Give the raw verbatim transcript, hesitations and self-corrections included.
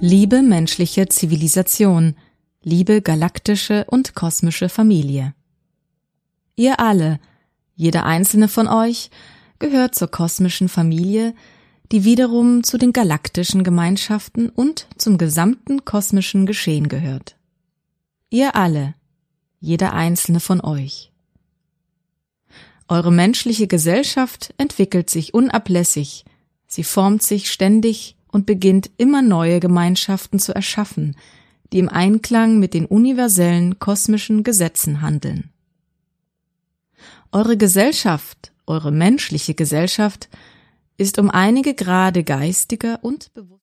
Liebe menschliche Zivilisation, liebe galaktische und kosmische Familie. Ihr alle, jeder einzelne von euch, gehört zur kosmischen Familie, die wiederum zu den galaktischen Gemeinschaften und zum gesamten kosmischen Geschehen gehört. Ihr alle, jeder einzelne von euch. Eure menschliche Gesellschaft entwickelt sich unablässig, sie formt sich ständig und beginnt immer neue Gemeinschaften zu erschaffen, die im Einklang mit den universellen kosmischen Gesetzen handeln. Eure Gesellschaft, eure menschliche Gesellschaft, ist um einige Grade geistiger und bewusster